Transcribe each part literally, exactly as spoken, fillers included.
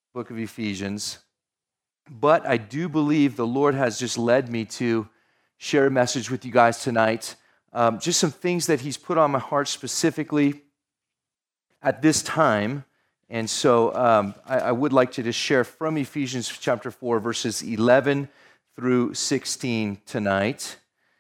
book of Ephesians, but I do believe the Lord has just led me to share a message with you guys tonight. Um, just some things that He's put on my heart specifically at this time. And so um, I, I would like to just share from Ephesians chapter four, verses eleven through sixteen tonight.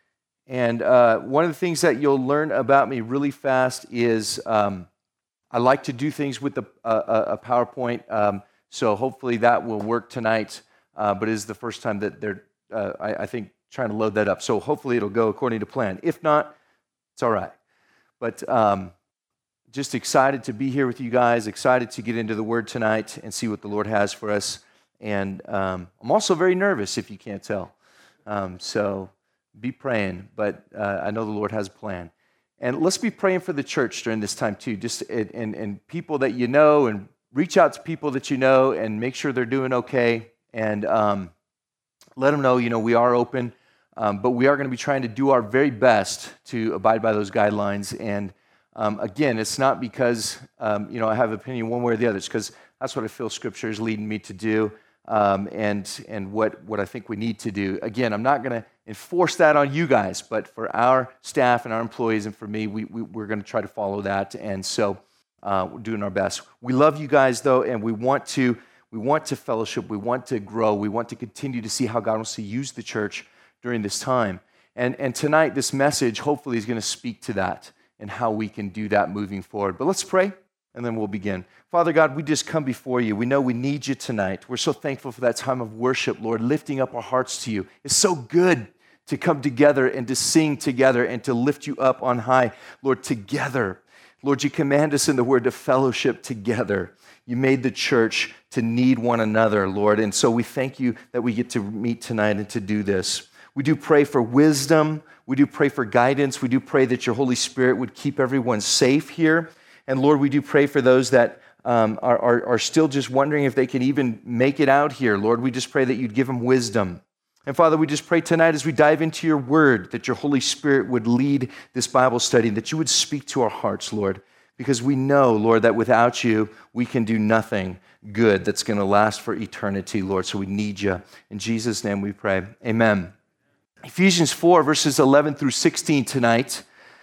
And uh, one of the things that you'll learn about me really fast is um, I like to do things with the, uh, a PowerPoint, um, so hopefully that will work tonight, uh, but it is the first time that they're, uh, I, I think, trying to load that up. So hopefully it'll go according to plan. If not, it's all right. But um, just excited to be here with you guys, excited to get into the Word tonight and see what the Lord has for us. And um, I'm also very nervous, if you can't tell. Um, so be praying, but uh, I know the Lord has a plan. And let's be praying for the church during this time too, just and, and, and people that you know, and reach out to people that you know and make sure they're doing okay, and um, let them know, you know, we are open, um, but we are going to be trying to do our very best to abide by those guidelines. And um, again, it's not because, um, you know, I have an opinion one way or the other. It's because that's what I feel Scripture is leading me to do. Um, and and what, what I think we need to do. Again, I'm not going to enforce that on you guys, but for our staff and our employees and for me, we, we, we're going to try to follow that. And so uh, we're doing our best. We love you guys, though, and we want to we want to fellowship. We want to grow. We want to continue to see how God wants to use the church during this time. And, and tonight, this message hopefully is going to speak to that and how we can do that moving forward. But let's pray, and then we'll begin. Father God, we just come before you. We know we need you tonight. We're so thankful for that time of worship, Lord, lifting up our hearts to you. It's so good to come together and to sing together and to lift you up on high, Lord, together. Lord, you command us in the word to fellowship together. You made the church to need one another, Lord, and so we thank you that we get to meet tonight and to do this. We do pray for wisdom. We do pray for guidance. We do pray that your Holy Spirit would keep everyone safe here. And Lord, we do pray for those that Um, are, are, are still just wondering if they can even make it out here. Lord, we just pray that you'd give them wisdom. And Father, we just pray tonight as we dive into your word that your Holy Spirit would lead this Bible study, and that you would speak to our hearts, Lord, because we know, Lord, that without you, we can do nothing good that's going to last for eternity, Lord. So we need you. In Jesus' name we pray. Amen. Ephesians four, verses eleven through sixteen tonight.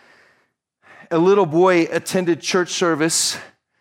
A little boy attended church service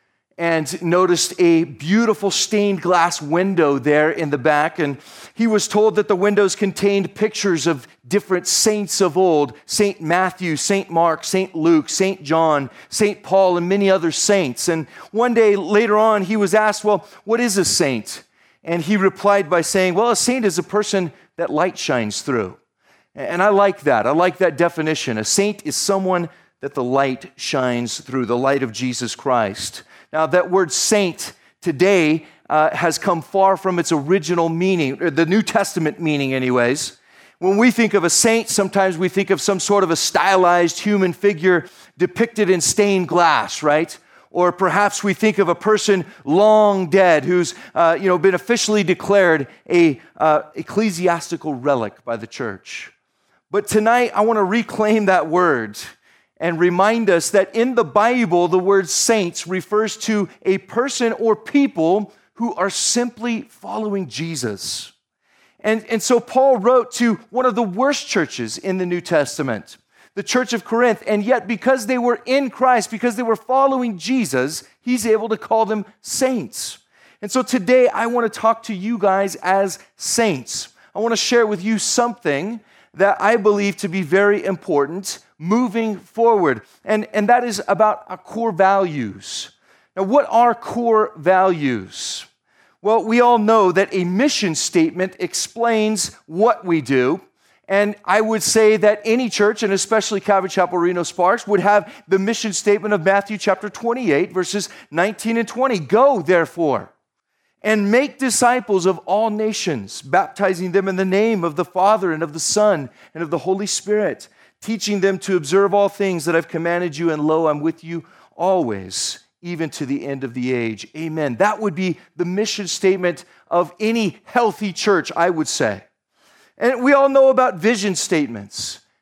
and noticed a beautiful stained glass window there in the back. And he was told that the windows contained pictures of different saints of old, Saint Matthew, Saint Mark, Saint Luke, Saint John, Saint Paul, and many other saints. And one day later on, he was asked, well, what is a saint? And he replied by saying, well, a saint is a person that light shines through. And I like that. I like that definition. A saint is someone that the light shines through, the light of Jesus Christ. Now, that word saint today uh, has come far from its original meaning, or the New Testament meaning anyways. When we think of a saint, sometimes we think of some sort of a stylized human figure depicted in stained glass, right? Or perhaps we think of a person long dead who's uh, you know, been officially declared a uh, ecclesiastical relic by the church. But tonight, I want to reclaim that word and remind us that in the Bible, the word saints refers to a person or people who are simply following Jesus. And, and so Paul wrote to one of the worst churches in the New Testament, the church of Corinth, and yet because they were in Christ, because they were following Jesus, he's able to call them saints. And so today, I want to talk to you guys as saints. I want to share with you something that I believe to be very important moving forward, and, and that is about our core values. Now, what are core values? Well, we all know that a mission statement explains what we do, and I would say that any church, and especially Calvary Chapel Reno Sparks, would have the mission statement of Matthew chapter twenty-eight, verses nineteen and twenty. Go, therefore, and make disciples of all nations, baptizing them in the name of the Father and of the Son and of the Holy Spirit, teaching them to observe all things that I've commanded you, and lo, I'm with you always, even to the end of the age. Amen. That would be the mission statement of any healthy church, I would say. And we all know about vision statements.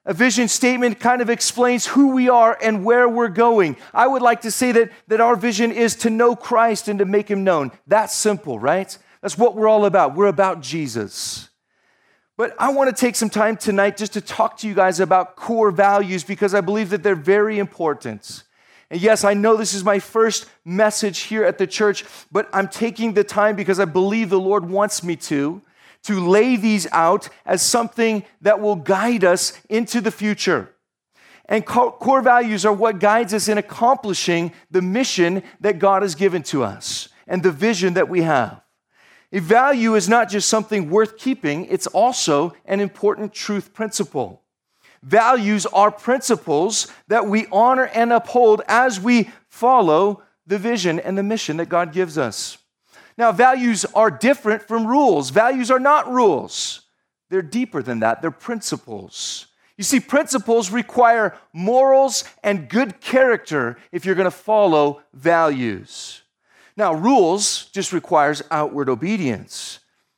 A vision statement kind of explains who we are and where we're going. I would like to say that, that our vision is to know Christ and to make him known. That's simple, right? That's what we're all about. We're about Jesus. But I want to take some time tonight just to talk to you guys about core values because I believe that they're very important. And yes, I know this is my first message here at the church, but I'm taking the time because I believe the Lord wants me to. to lay these out as something that will guide us into the future. And core values are what guides us in accomplishing the mission that God has given to us and the vision that we have. A value is not just something worth keeping, it's also an important truth principle. Values are principles that we honor and uphold as we follow the vision and the mission that God gives us. Now, values are different from rules. Values are not rules. They're deeper than that. They're principles. You see, principles require morals and good character if you're going to follow values. Now, rules just requires outward obedience.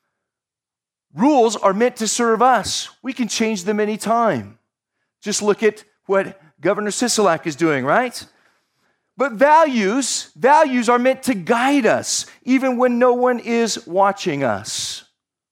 Rules are meant to serve us. We can change them anytime. Just look at what Governor Sisolak is doing, right? But values, values are meant to guide us, even when no one is watching us.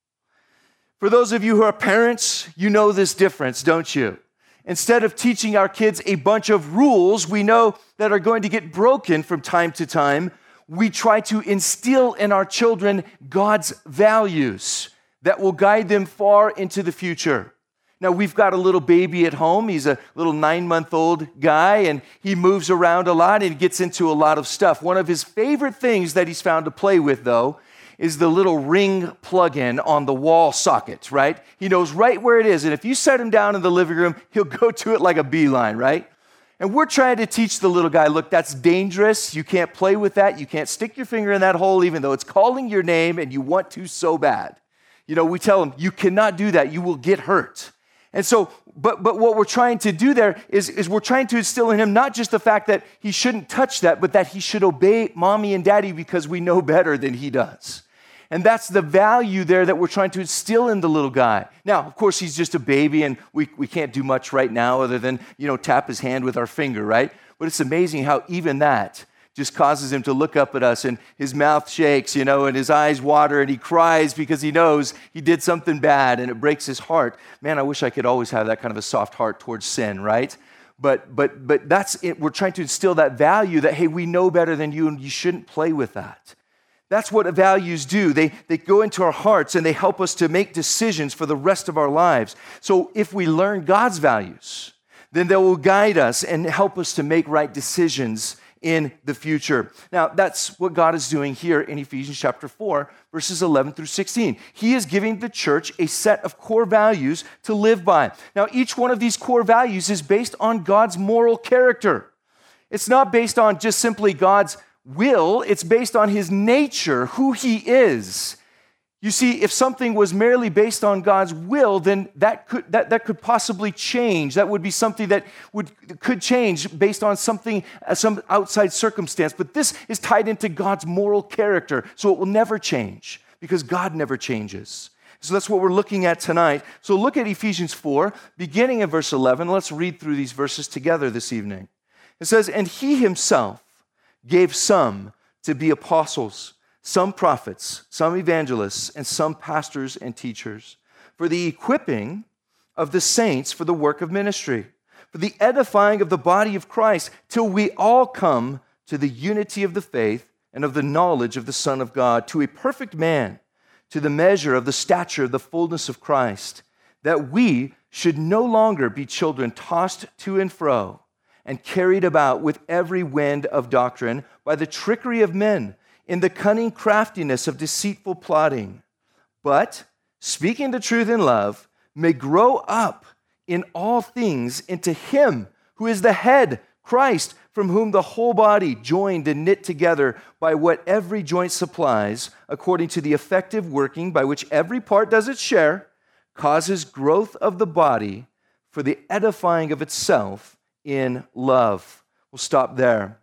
For those of you who are parents, you know this difference, don't you? Instead of teaching our kids a bunch of rules we know that are going to get broken from time to time, we try to instill in our children God's values that will guide them far into the future. Now, we've got a little baby at home. He's a little nine-month-old guy, and he moves around a lot and gets into a lot of stuff. One of his favorite things that he's found to play with, though, is the little ring plug-in on the wall socket, right? He knows right where it is, and if you set him down in the living room, he'll go to it like a beeline, right? And we're trying to teach the little guy, look, that's dangerous. You can't play with that. You can't stick your finger in that hole, even though it's calling your name and you want to so bad. You know, we tell him, you cannot do that. You will get hurt. And so, but but what we're trying to do there is, is we're trying to instill in him not just the fact that he shouldn't touch that, but that he should obey mommy and daddy because we know better than he does. And that's the value there that we're trying to instill in the little guy. Now, of course, he's just a baby, and we, we can't do much right now other than, you know, tap his hand with our finger, right? But it's amazing how even that just causes him to look up at us, and his mouth shakes, you know, and his eyes water, and he cries because he knows he did something bad, and it breaks his heart. Man, I wish I could always have that kind of a soft heart towards sin, right? But but but that's it. We're trying to instill that value that, hey, we know better than you, and you shouldn't play with that. That's what values do. They, they go into our hearts, and they help us to make decisions for the rest of our lives. So if we learn God's values, then they will guide us and help us to make right decisions in the future. Now, that's what God is doing here in Ephesians chapter four, verses eleven through sixteen. He is giving the church a set of core values to live by. Now, each one of these core values is based on God's moral character. It's not based on just simply God's will, it's based on his nature, who he is. You see, if something was merely based on God's will, then that could that, that could possibly change. That would be something that would could change based on something, uh, some outside circumstance. But this is tied into God's moral character, so it will never change because God never changes. So that's what we're looking at tonight. So look at Ephesians four, beginning in verse eleven. Let's read through these verses together this evening. It says, "And he himself gave some to be apostles, some prophets, some evangelists, and some pastors and teachers, for the equipping of the saints for the work of ministry, for the edifying of the body of Christ, till we all come to the unity of the faith and of the knowledge of the Son of God, to a perfect man, to the measure of the stature of the fullness of Christ, that we should no longer be children tossed to and fro and carried about with every wind of doctrine by the trickery of men, in the cunning craftiness of deceitful plotting, but, speaking the truth in love, may grow up in all things into him who is the head, Christ, from whom the whole body, joined and knit together by what every joint supplies, according to the effective working by which every part does its share, causes growth of the body for the edifying of itself in love." We'll stop there.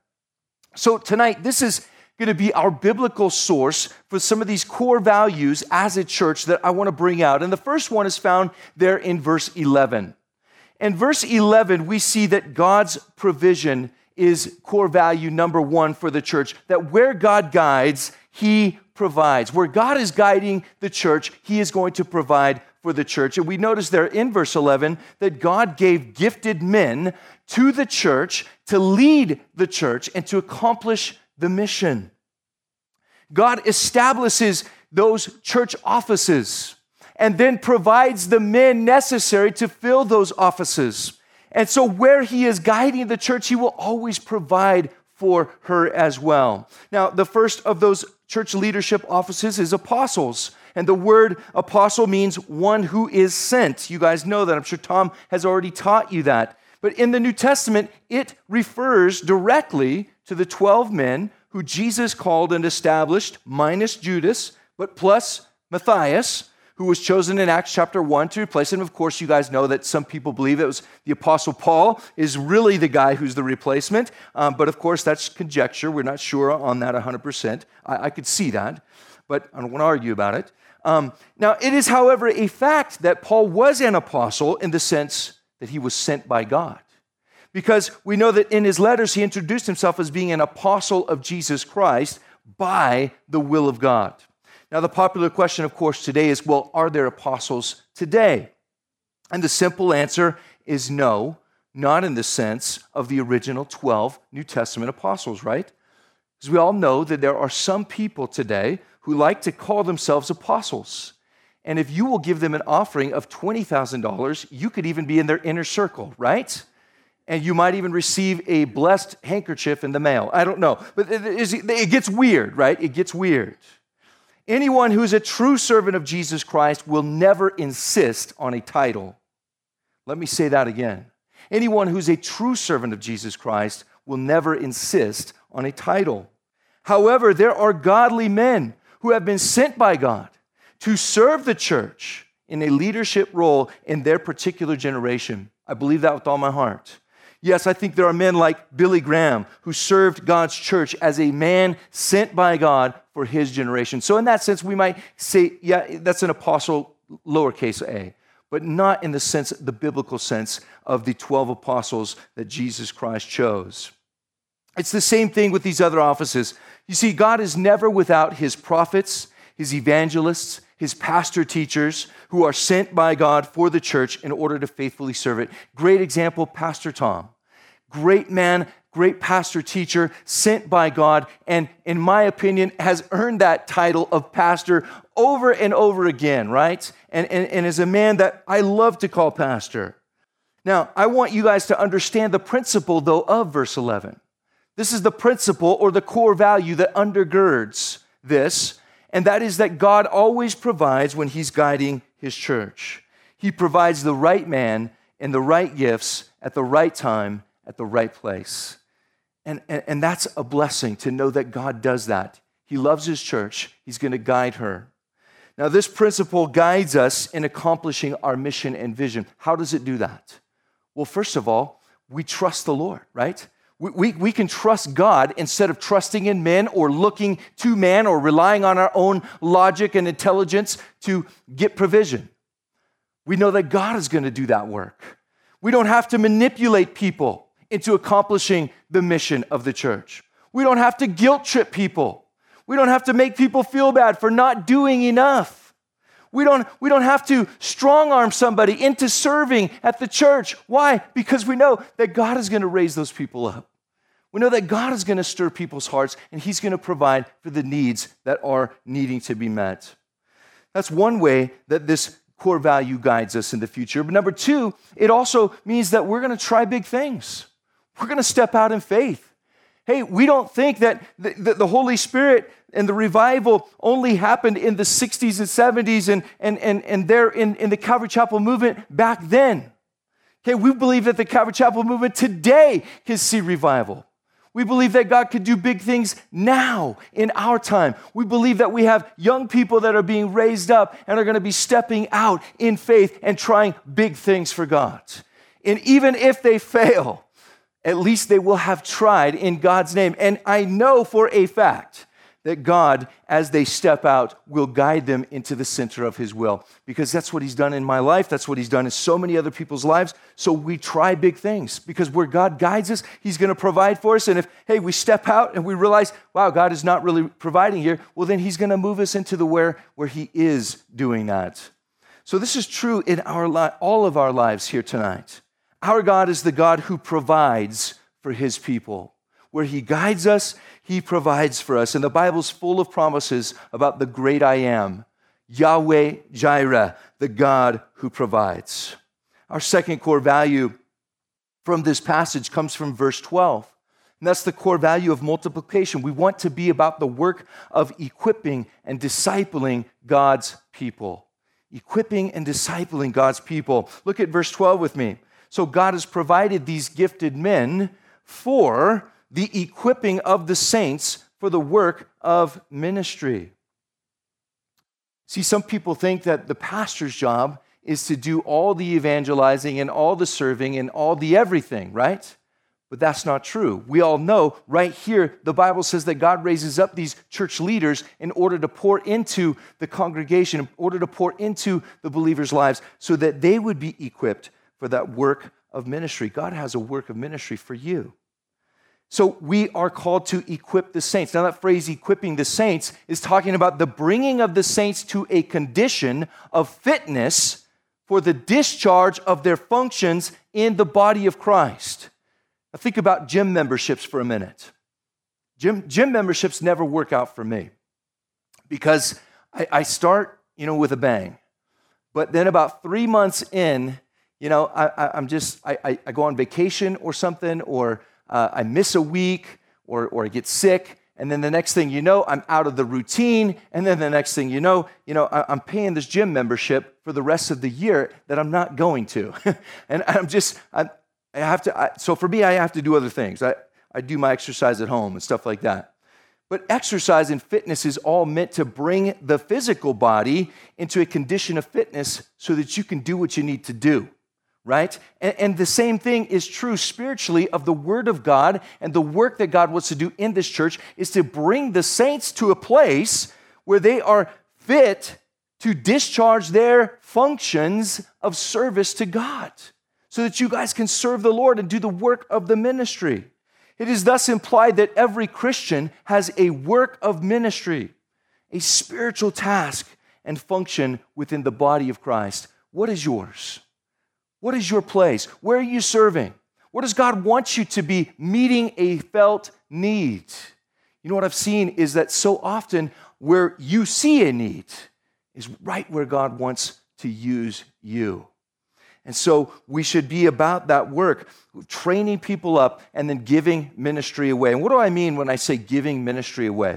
So tonight, this is going to be our biblical source for some of these core values as a church that I want to bring out. And the first one is found there in verse eleven. In verse eleven, we see that God's provision is core value number one for the church, that where God guides, he provides. Where God is guiding the church, he is going to provide for the church. And we notice there in verse eleven that God gave gifted men to the church to lead the church and to accomplish the mission. God establishes those church offices and then provides the men necessary to fill those offices. And so where he is guiding the church, he will always provide for her as well. Now, the first of those church leadership offices is apostles. And the word apostle means one who is sent. You guys know that. I'm sure Tom has already taught you that. But in the New Testament, it refers directly to the twelve men who Jesus called and established, minus Judas, but plus Matthias, who was chosen in Acts chapter one to replace him. Of course, you guys know that some people believe it was the Apostle Paul is really the guy who's the replacement. Um, but of course, that's conjecture. We're not sure on that one hundred percent. I, I could see that, but I don't want to argue about it. Um, now, it is, however, a fact that Paul was an apostle in the sense that he was sent by God. Because we know that in his letters, he introduced himself as being an apostle of Jesus Christ by the will of God. Now, the popular question, of course, today is, well, are there apostles today? And the simple answer is no, not in the sense of the original twelve New Testament apostles, right? Because we all know that there are some people today who like to call themselves apostles. And if you will give them an offering of twenty thousand dollars, you could even be in their inner circle, right? And you might even receive a blessed handkerchief in the mail. I don't know. But it gets weird, right? It gets weird. Anyone who is a true servant of Jesus Christ will never insist on a title. Let me say that again. Anyone who's a true servant of Jesus Christ will never insist on a title. However, there are godly men who have been sent by God to serve the church in a leadership role in their particular generation. I believe that with all my heart. Yes, I think there are men like Billy Graham who served God's church as a man sent by God for his generation. So in that sense, we might say, yeah, that's an apostle, lowercase a, but not in the sense, the biblical sense of the twelve apostles that Jesus Christ chose. It's the same thing with these other offices. You see, God is never without his prophets, his evangelists, his pastor teachers who are sent by God for the church in order to faithfully serve it. Great example, Pastor Tom. Great man, great pastor teacher, sent by God, and in my opinion, has earned that title of pastor over and over again, right? And, and, and is a man that I love to call pastor. Now, I want you guys to understand the principle, though, of verse eleven. This is the principle or the core value that undergirds this, and that is that God always provides when he's guiding his church. He provides the right man and the right gifts at the right time, at the right place. And, and, and that's a blessing to know that God does that. He loves his church. He's going to guide her. Now, this principle guides us in accomplishing our mission and vision. How does it do that? Well, first of all, we trust the Lord, right? We, we, we can trust God instead of trusting in men or looking to man or relying on our own logic and intelligence to get provision. We know that God is going to do that work. We don't have to manipulate people into accomplishing the mission of the church. We don't have to guilt trip people. We don't have to make people feel bad for not doing enough. We don't, we don't have to strong arm somebody into serving at the church. Why? Because we know that God is going to raise those people up. We know that God is going to stir people's hearts and he's going to provide for the needs that are needing to be met. That's one way that this core value guides us in the future. But number two, it also means that we're going to try big things. We're going to step out in faith. Hey, we don't think that the, the, the Holy Spirit and the revival only happened in the sixties and seventies and, and, and, and there in, in the Calvary Chapel movement back then. Okay, we believe that the Calvary Chapel movement today can see revival. We believe that God could do big things now in our time. We believe that we have young people that are being raised up and are going to be stepping out in faith and trying big things for God. And even if they fail, at least they will have tried in God's name. And I know for a fact that God, as they step out, will guide them into the center of his will. Because that's what he's done in my life. That's what he's done in so many other people's lives. So we try big things because where God guides us, he's going to provide for us. And if, hey, we step out and we realize, wow, God is not really providing here, well, then he's going to move us into the where, where he is doing that. So this is true in our li- all of our lives here tonight. Our God is the God who provides for his people. Where he guides us, he provides for us. And the Bible's full of promises about the great I am, Yahweh Jireh, the God who provides. Our second core value from this passage comes from verse twelve. And that's the core value of multiplication. We want to be about the work of equipping and discipling God's people. Equipping and discipling God's people. Look at verse twelve with me. So God has provided these gifted men for the equipping of the saints for the work of ministry. See, some people think that the pastor's job is to do all the evangelizing and all the serving and all the everything, right? But that's not true. We all know right here, the Bible says that God raises up these church leaders in order to pour into the congregation, in order to pour into the believers' lives so that they would be equipped for that work of ministry. God has a work of ministry for you. So we are called to equip the saints. Now that phrase, equipping the saints, is talking about the bringing of the saints to a condition of fitness for the discharge of their functions in the body of Christ. Now think about gym memberships for a minute. Gym, gym memberships never work out for me because I, I start, you know, with a bang. But then about three months in, you know, I, I, I'm just, I, I go on vacation or something, or uh, I miss a week, or, or I get sick, and then the next thing you know, I'm out of the routine, and then the next thing you know, you know, I, I'm paying this gym membership for the rest of the year that I'm not going to. And I'm just, I'm, I have to, I, so for me, I have to do other things. I, I do my exercise at home and stuff like that. But exercise and fitness is all meant to bring the physical body into a condition of fitness so that you can do what you need to do. Right? And, and the same thing is true spiritually of the Word of God, and the work that God wants to do in this church is to bring the saints to a place where they are fit to discharge their functions of service to God so that you guys can serve the Lord and do the work of the ministry. It is thus implied that every Christian has a work of ministry, a spiritual task and function within the body of Christ. What is yours? What is your place? Where are you serving? What does God want you to be meeting a felt need? You know what I've seen is that so often where you see a need is right where God wants to use you. And so we should be about that work, training people up and then giving ministry away. And what do I mean when I say giving ministry away?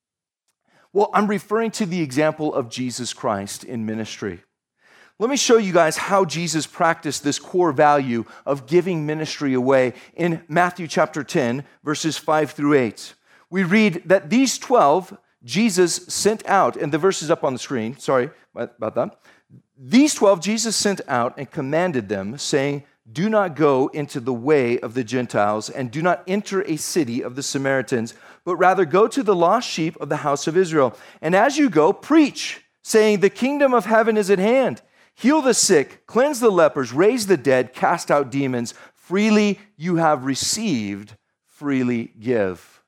Well, I'm referring to the example of Jesus Christ in ministry. Let me show you guys how Jesus practiced this core value of giving ministry away in Matthew chapter ten, verses five through eight. We read that these twelve Jesus sent out, and the verse is up on the screen, sorry about that. These twelve Jesus sent out and commanded them, saying, "Do not go into the way of the Gentiles, and do not enter a city of the Samaritans, but rather go to the lost sheep of the house of Israel. And as you go, preach, saying, the kingdom of heaven is at hand. Heal the sick, cleanse the lepers, raise the dead, cast out demons. Freely you have received, freely give."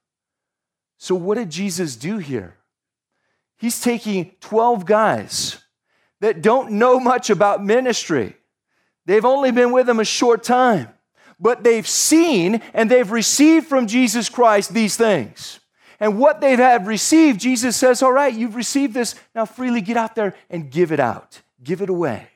So what did Jesus do here? He's taking twelve guys that don't know much about ministry. They've only been with him a short time, but they've seen and they've received from Jesus Christ these things. And what they have received, Jesus says, all right, you've received this, now freely get out there and give it out. Give it away.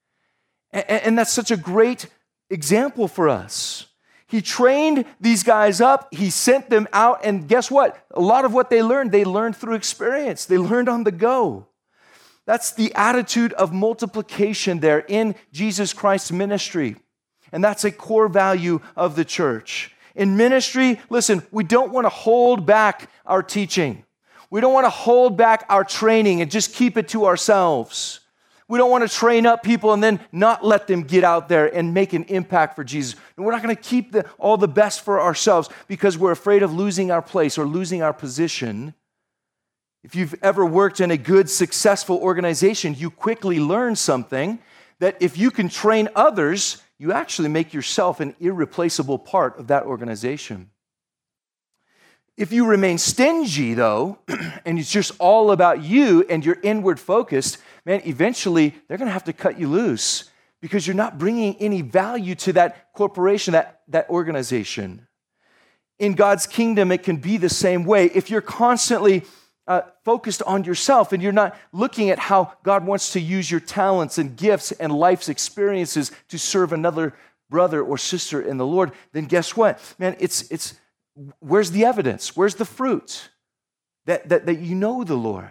And that's such a great example for us. He trained these guys up. He sent them out. And guess what? A lot of what they learned, they learned through experience. They learned on the go. That's the attitude of multiplication there in Jesus Christ's ministry. And that's a core value of the church. In ministry, listen, we don't want to hold back our teaching. We don't want to hold back our training and just keep it to ourselves. We don't want to train up people and then not let them get out there and make an impact for Jesus. And we're not going to keep the, all the best for ourselves because we're afraid of losing our place or losing our position. If you've ever worked in a good, successful organization, you quickly learn something that if you can train others, you actually make yourself an irreplaceable part of that organization. If you remain stingy, though, and it's just all about you and you're inward focused, man, eventually they're going to have to cut you loose because you're not bringing any value to that corporation, that, that organization. In God's kingdom, it can be the same way. If you're constantly uh, focused on yourself and you're not looking at how God wants to use your talents and gifts and life's experiences to serve another brother or sister in the Lord, then guess what? Man, it's it's where's the evidence? Where's the fruit that, that, that you know the Lord?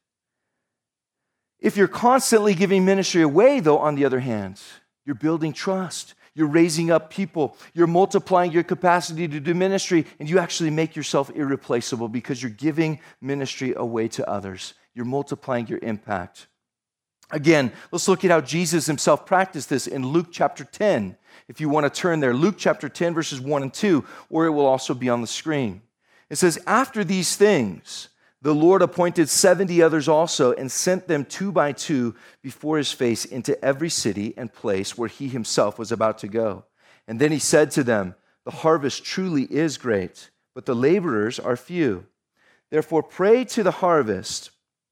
If you're constantly giving ministry away, though, on the other hand, you're building trust. You're raising up people. You're multiplying your capacity to do ministry, and you actually make yourself irreplaceable because you're giving ministry away to others. You're multiplying your impact. Again, let's look at how Jesus himself practiced this in Luke chapter ten. If you want to turn there, Luke chapter ten, verses one and two, or it will also be on the screen. It says, after these things, the Lord appointed seventy others also and sent them two by two before his face into every city and place where he himself was about to go. And then he said to them, the harvest truly is great, but the laborers are few. Therefore pray to the harvest,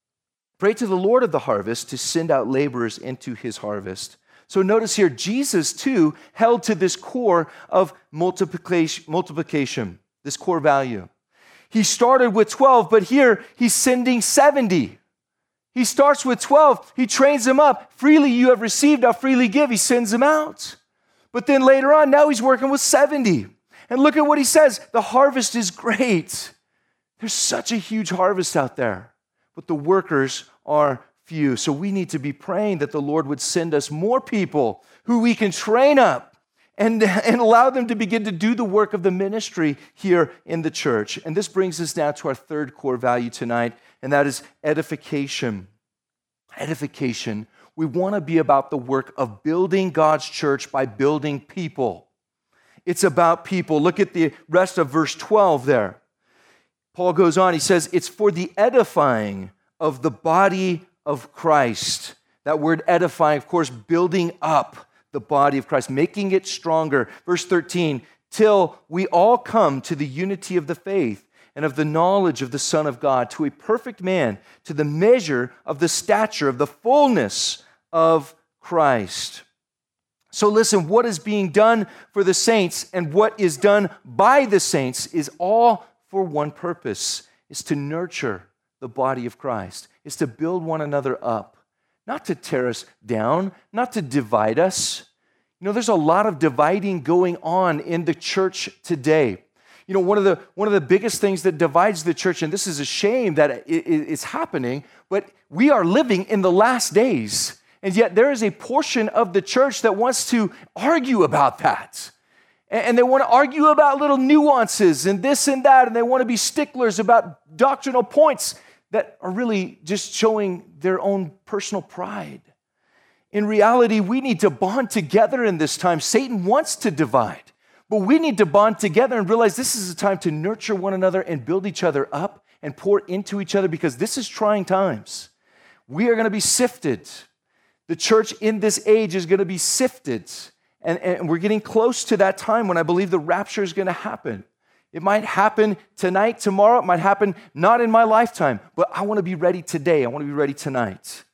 pray to the Lord of the harvest to send out laborers into his harvest. So notice here, Jesus too held to this core of multiplication, multiplication, this core value. He started with twelve, but here he's sending seventy. He starts with twelve. He trains them up. Freely you have received, I'll freely give. He sends them out. But then later on, now he's working with seventy. And look at what he says. The harvest is great. There's such a huge harvest out there, but the workers are few. So we need to be praying that the Lord would send us more people who we can train up and, and allow them to begin to do the work of the ministry here in the church. And this brings us now to our third core value tonight, and that is edification. Edification. We want to be about the work of building God's church by building people. It's about people. Look at the rest of verse twelve there. Paul goes on, he says, it's for the edifying of the body of Christ. That word edifying, of course, building up the body of Christ, making it stronger. Verse thirteen, till we all come to the unity of the faith and of the knowledge of the Son of God, to a perfect man, to the measure of the stature of the fullness of Christ. So listen, what is being done for the saints and what is done by the saints is all for one purpose. It's to nurture the body of Christ. It's to build one another up. Not to tear us down, not to divide us. You know, there's a lot of dividing going on in the church today. You know, one of the one of the biggest things that divides the church, and this is a shame that it, it, it's happening, but we are living in the last days. And yet there is a portion of the church that wants to argue about that. And, and they want to argue about little nuances and this and that, and they want to be sticklers about doctrinal points that are really just showing their own personal pride. In reality, we need to bond together in this time. Satan wants to divide, but we need to bond together and realize this is a time to nurture one another and build each other up and pour into each other because this is trying times. We are going to be sifted. The church in this age is going to be sifted, and, and we're getting close to that time when I believe the rapture is going to happen. It might happen tonight, tomorrow. It might happen not in my lifetime, but I want to be ready today. I want to be ready tonight.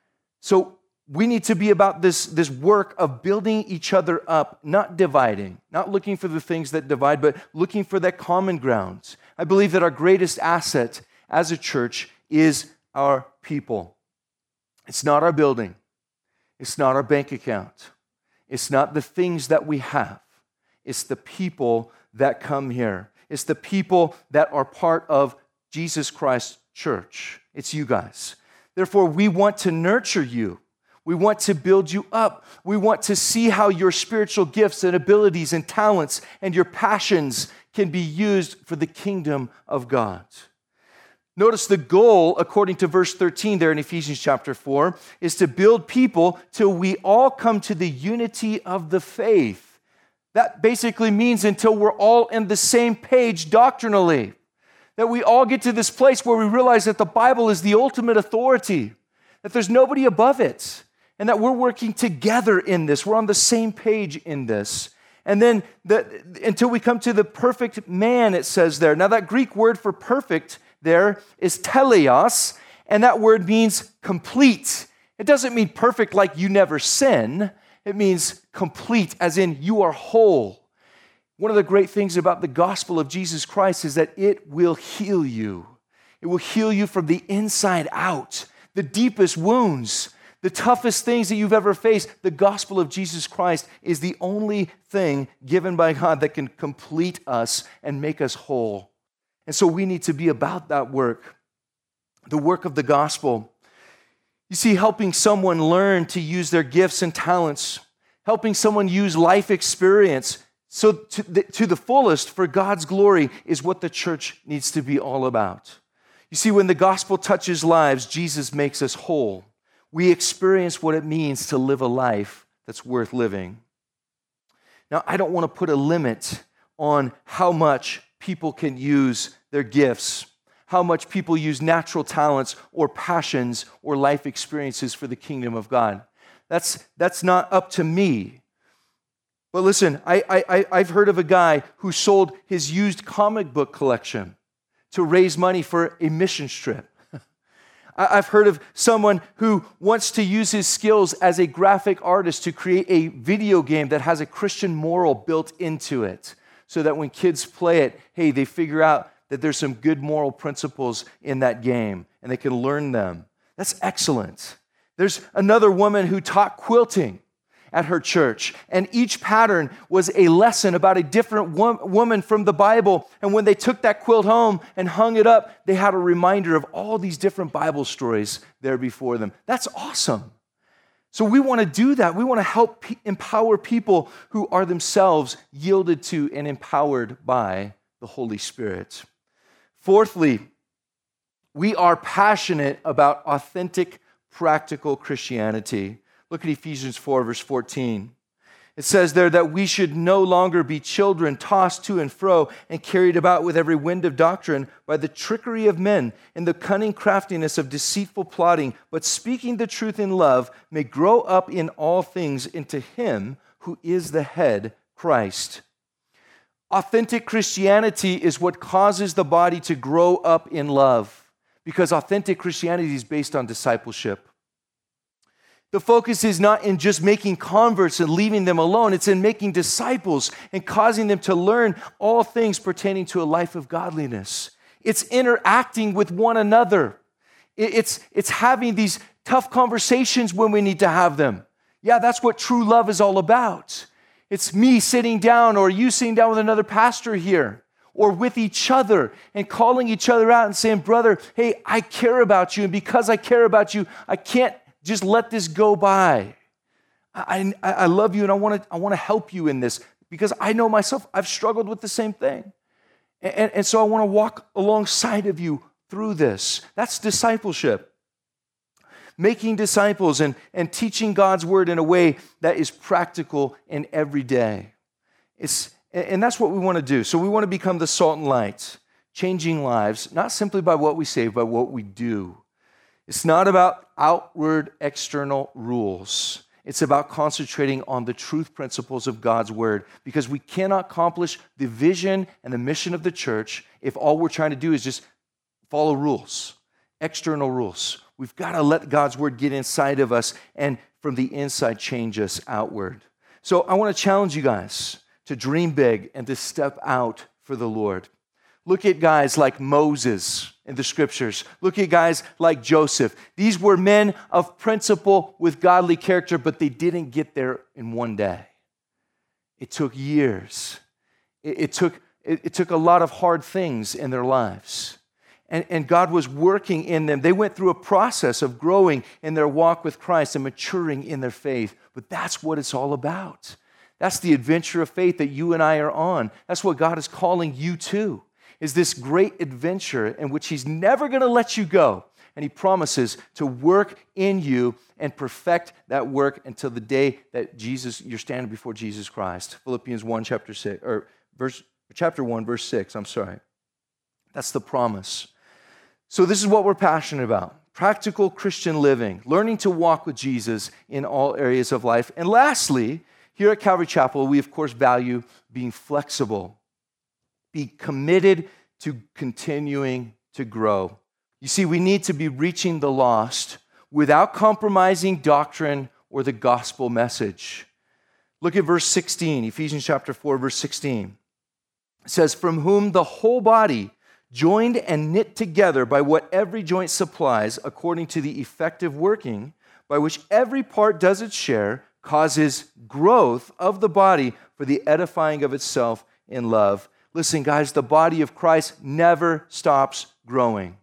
So we need to be about this, this work of building each other up, not dividing, not looking for the things that divide, but looking for that common ground. I believe that our greatest asset as a church is our people. It's not our building. It's not our bank account. It's not the things that we have. It's the people that come here. It's the people that are part of Jesus Christ's church. It's you guys. Therefore, we want to nurture you. We want to build you up. We want to see how your spiritual gifts and abilities and talents and your passions can be used for the kingdom of God. Notice the goal, according to verse thirteen there in Ephesians chapter four, is to build people till we all come to the unity of the faith. That basically means until we're all on the same page doctrinally. that we all get to this place where we realize that the Bible is the ultimate authority, that there's nobody above it, and that we're working together in this. We're on the same page in this. And then the, until we come to the perfect man, it says there. Now that Greek word for perfect there is teleos, and that word means complete. It doesn't mean perfect like you never sin. It means complete, as in you are whole. One of the great things about the gospel of Jesus Christ is that it will heal you. It will heal you from the inside out. The deepest wounds, the toughest things that you've ever faced, the gospel of Jesus Christ is the only thing given by God that can complete us and make us whole. And so we need to be about that work, the work of the gospel. You see, helping someone learn to use their gifts and talents, helping someone use life experience so to the, to the fullest for God's glory is what the church needs to be all about. You see, when the gospel touches lives, Jesus makes us whole. We experience what it means to live a life that's worth living. Now, I don't want to put a limit on how much people can use their gifts, how much people use natural talents or passions or life experiences for the kingdom of God. That's, that's not up to me. But listen, I, I, I've heard of a guy who sold his used comic book collection to raise money for a mission trip. I've heard of someone who wants to use his skills as a graphic artist to create a video game that has a Christian moral built into it, so that when kids play it, hey, they figure out that there's some good moral principles in that game, and they can learn them. That's excellent. There's another woman who taught quilting at her church, and each pattern was a lesson about a different wo- woman from the Bible. And when they took that quilt home and hung it up, they had a reminder of all these different Bible stories there before them. That's awesome. So we want to do that. We want to help p- empower people who are themselves yielded to and empowered by the Holy Spirit. Fourthly, we are passionate about authentic, practical Christianity. Look at Ephesians four, verse fourteen. It says there that we should no longer be children tossed to and fro and carried about with every wind of doctrine by the trickery of men and the cunning craftiness of deceitful plotting, but speaking the truth in love may grow up in all things into Him who is the head, Christ. Authentic Christianity is what causes the body to grow up in love, because authentic Christianity is based on discipleship. The focus is not in just making converts and leaving them alone. It's in making disciples and causing them to learn all things pertaining to a life of godliness. It's interacting with one another. It's, it's having these tough conversations when we need to have them. Yeah, that's what true love is all about. It's me sitting down, or you sitting down with another pastor here, or with each other and calling each other out and saying, brother, hey, I care about you. And because I care about you, I can't just let this go by. I, I, I love you, and I want to I want to help you in this, because I know myself, I've struggled with the same thing. And, and so I want to walk alongside of you through this. That's discipleship. Making disciples and, and teaching God's word in a way that is practical and everyday. It's, and that's what we want to do. So we want to become the salt and light, changing lives, not simply by what we say, but what we do. It's not about outward external rules. It's about concentrating on the truth principles of God's word, because we cannot accomplish the vision and the mission of the church if all we're trying to do is just follow rules, external rules. We've got to let God's word get inside of us and from the inside change us outward. So I want to challenge you guys to dream big and to step out for the Lord. Look at guys like Moses in the scriptures. Look at guys like Joseph. These were men of principle with godly character, but they didn't get there in one day. It took years. It, it, took, it, it took a lot of hard things in their lives. And, and God was working in them. They went through a process of growing in their walk with Christ and maturing in their faith. But that's what it's all about. That's the adventure of faith that you and I are on. That's what God is calling you to. Is this great adventure in which He's never going to let you go. And He promises to work in you and perfect that work until the day that Jesus, you're standing before Jesus Christ. Philippians one, chapter six, or verse, chapter one, verse six, I'm sorry. That's the promise. So this is what we're passionate about. Practical Christian living, learning to walk with Jesus in all areas of life. And lastly, here at Calvary Chapel, we of course value being flexible. Be committed to continuing to grow. You see, we need to be reaching the lost without compromising doctrine or the gospel message. Look at verse sixteen, Ephesians chapter four, verse sixteen. It says, "From whom the whole body, joined and knit together by what every joint supplies, according to the effective working by which every part does its share, causes growth of the body for the edifying of itself in love." Listen, guys, the body of Christ never stops growing.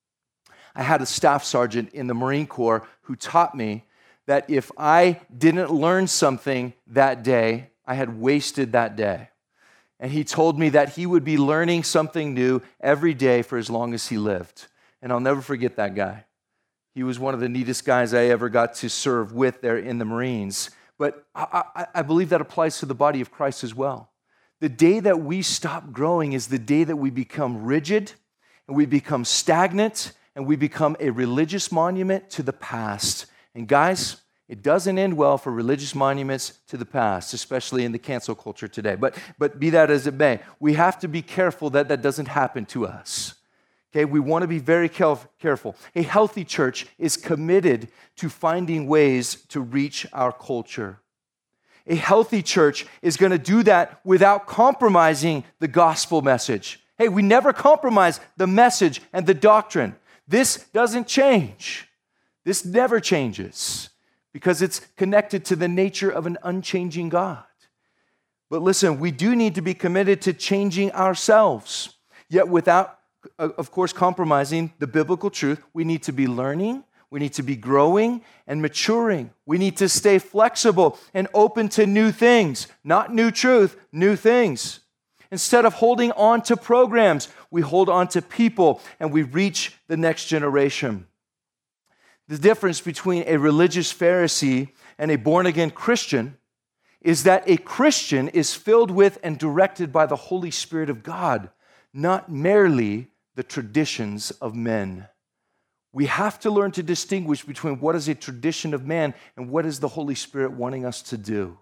I had a staff sergeant in the Marine Corps who taught me that if I didn't learn something that day, I had wasted that day. And he told me that he would be learning something new every day for as long as he lived. And I'll never forget that guy. He was one of the neatest guys I ever got to serve with there in the Marines. But I, I, I believe that applies to the body of Christ as well. The day that we stop growing is the day that we become rigid, and we become stagnant, and we become a religious monument to the past. And guys, it doesn't end well for religious monuments to the past, especially in the cancel culture today. But, but be that as it may, we have to be careful that that doesn't happen to us. Okay, we want to be very careful. A healthy church is committed to finding ways to reach our culture. A healthy church is going to do that without compromising the gospel message. Hey, we never compromise the message and the doctrine. This doesn't change. This never changes, because it's connected to the nature of an unchanging God. But listen, we do need to be committed to changing ourselves, yet without, of course, compromising the biblical truth. We need to be learning, we need to be growing and maturing. We need to stay flexible and open to new things, not new truth, new things. Instead of holding on to programs, we hold on to people and we reach the next generation. The difference between a religious Pharisee and a born-again Christian is that a Christian is filled with and directed by the Holy Spirit of God, not merely the traditions of men. We have to learn to distinguish between what is a tradition of man and what is the Holy Spirit wanting us to do.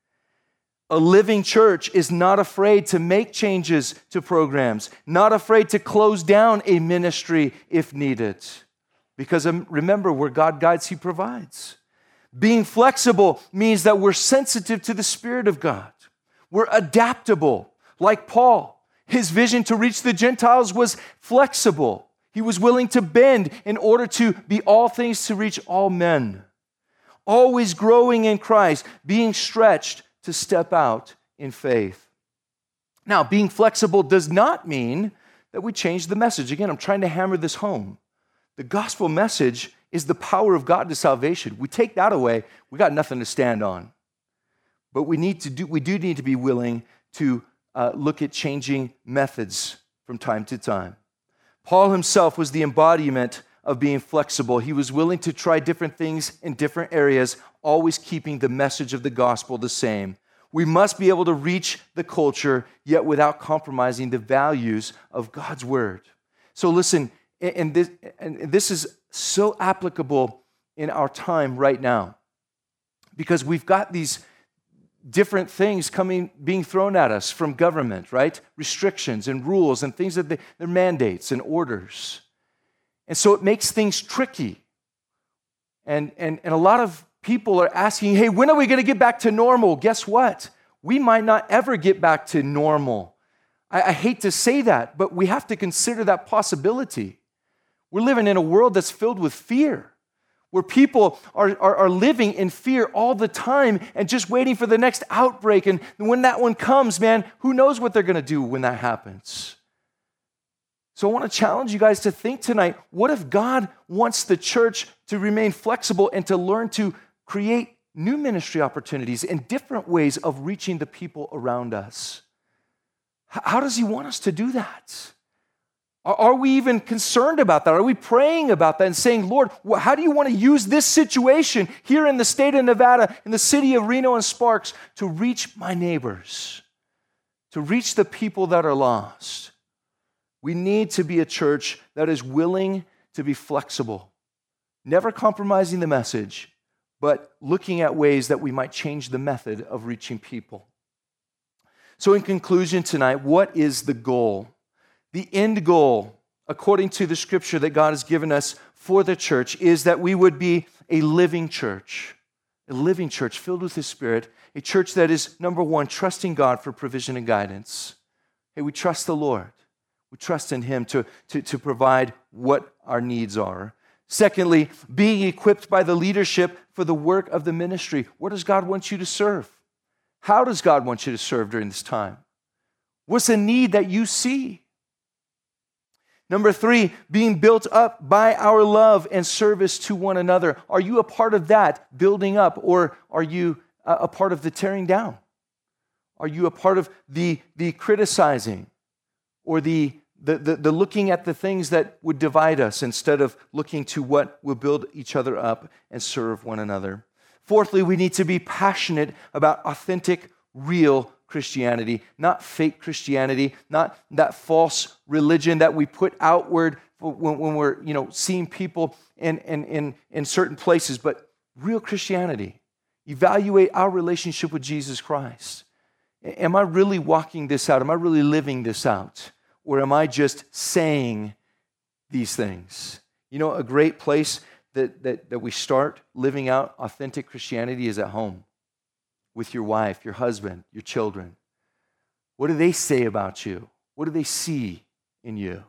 A living church is not afraid to make changes to programs, not afraid to close down a ministry if needed. Because remember, where God guides, He provides. Being flexible means that we're sensitive to the Spirit of God. We're adaptable. Like Paul, his vision to reach the Gentiles was flexible. He was willing to bend in order to be all things to reach all men. Always growing in Christ, being stretched to step out in faith. Now, being flexible does not mean that we change the message. Again, I'm trying to hammer this home. The gospel message is the power of God to salvation. We take that away, we got nothing to stand on. But we need to do, we do need to be willing to uh, look at changing methods from time to time. Paul himself was the embodiment of being flexible. He was willing to try different things in different areas, always keeping the message of the gospel the same. We must be able to reach the culture, yet without compromising the values of God's word. So listen, and this, and this is so applicable in our time right now, because we've got these different things coming, being thrown at us from government, right? Restrictions and rules and things that they, they're mandates and orders. And so it makes things tricky. And, and, and a lot of people are asking, hey, when are we going to get back to normal? Guess what? We might not ever get back to normal. I, I hate to say that, but we have to consider that possibility. We're living in a world that's filled with fear, where people are, are, are living in fear all the time and just waiting for the next outbreak. And when that one comes, man, who knows what they're going to do when that happens? So I want to challenge you guys to think tonight, what if God wants the church to remain flexible and to learn to create new ministry opportunities and different ways of reaching the people around us? How does He want us to do that? Are we even concerned about that? Are we praying about that and saying, Lord, how do you want to use this situation here in the state of Nevada, in the city of Reno and Sparks, to reach my neighbors, to reach the people that are lost? We need to be a church that is willing to be flexible, never compromising the message, but looking at ways that we might change the method of reaching people. So in conclusion tonight, what is the goal? The end goal, according to the scripture that God has given us for the church, is that we would be a living church, a living church filled with His Spirit, a church that is, number one, trusting God for provision and guidance. Hey, we trust the Lord. We trust in Him to, to, to provide what our needs are. Secondly, being equipped by the leadership for the work of the ministry. Where does God want you to serve? How does God want you to serve during this time? What's the need that you see? Number three, being built up by our love and service to one another. Are you a part of that building up, or are you a part of the tearing down? Are you a part of the, the criticizing or the, the, the, the looking at the things that would divide us instead of looking to what will build each other up and serve one another? Fourthly, we need to be passionate about authentic, real Christianity, not fake Christianity, not that false religion that we put outward when, when we're, you know, seeing people in, in, in, in certain places, but real Christianity. Evaluate our relationship with Jesus Christ. Am I really walking this out? Am I really living this out? Or am I just saying these things? You know, a great place that, that, that we start living out authentic Christianity is at home, with your wife, your husband, your children. What do they say about you? What do they see in you?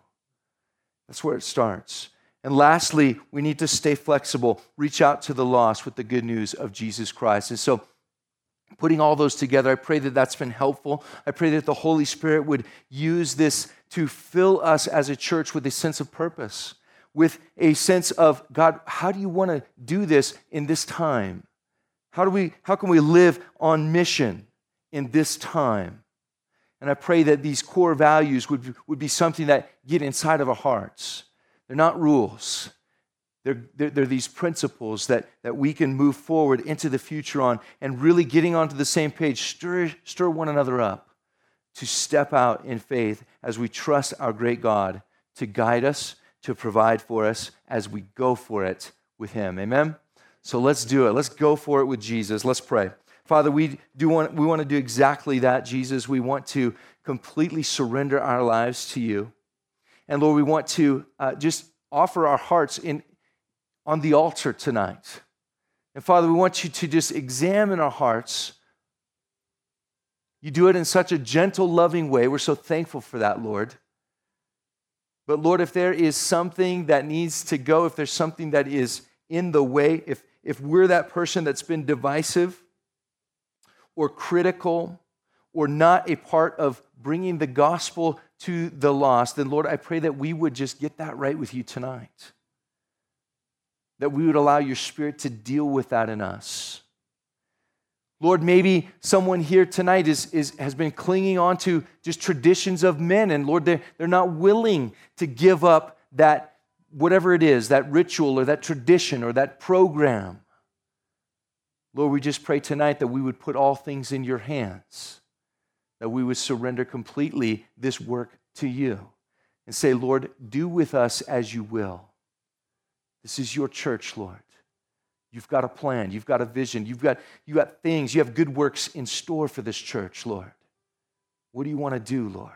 That's where it starts. And lastly, we need to stay flexible, reach out to the lost with the good news of Jesus Christ. And so, putting all those together, I pray that that's been helpful. I pray that the Holy Spirit would use this to fill us as a church with a sense of purpose, with a sense of, God, how do you want to do this in this time? How do we, how can we live on mission in this time? And I pray that these core values would, would be something that get inside of our hearts. They're not rules. They're, they're, they're these principles that, that we can move forward into the future on, and really getting onto the same page, stir, stir one another up to step out in faith as we trust our great God to guide us, to provide for us as we go for it with Him. Amen? So let's do it. Let's go for it with Jesus. Let's pray. Father, we do want we want to do exactly that, Jesus. We want to completely surrender our lives to you. And Lord, we want to uh, just offer our hearts in on the altar tonight. And Father, we want you to just examine our hearts. You do it in such a gentle, loving way. We're so thankful for that, Lord. But Lord, if there is something that needs to go, if there's something that is in the way, if, if we're that person that's been divisive or critical or not a part of bringing the gospel to the lost, then Lord, I pray that we would just get that right with you tonight. That we would allow your Spirit to deal with that in us. Lord, maybe someone here tonight is, is, has been clinging on to just traditions of men, and Lord, they're, they're not willing to give up that, whatever it is, that ritual or that tradition or that program. Lord, we just pray tonight that we would put all things in your hands, that we would surrender completely this work to you and say, Lord, do with us as you will. This is your church, Lord. You've got a plan. You've got a vision. You've got, you got things. You have good works in store for this church, Lord. What do you want to do, Lord?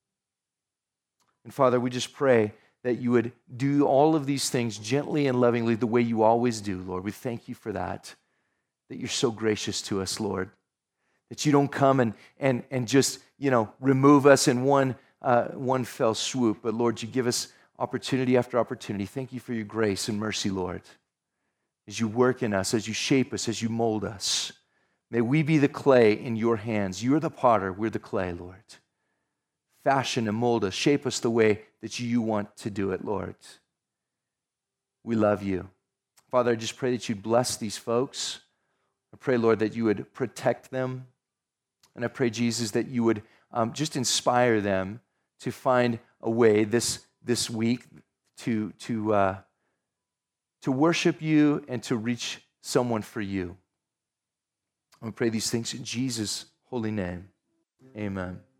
And Father, we just pray that you would do all of these things gently and lovingly the way you always do, Lord. We thank you for that, that you're so gracious to us, Lord, that you don't come and, and, and just, you know, remove us in one, uh, one fell swoop, but Lord, you give us opportunity after opportunity. Thank you for your grace and mercy, Lord. As you work in us, as you shape us, as you mold us, may we be the clay in your hands. You're the potter, we're the clay, Lord. Fashion and mold us, shape us the way that you want to do it, Lord. We love you. Father, I just pray that you'd bless these folks. I pray, Lord, that you would protect them. And I pray, Jesus, that you would um, just inspire them to find a way this, this week to, to, uh, to worship you and to reach someone for you. I pray these things in Jesus' holy name. Amen.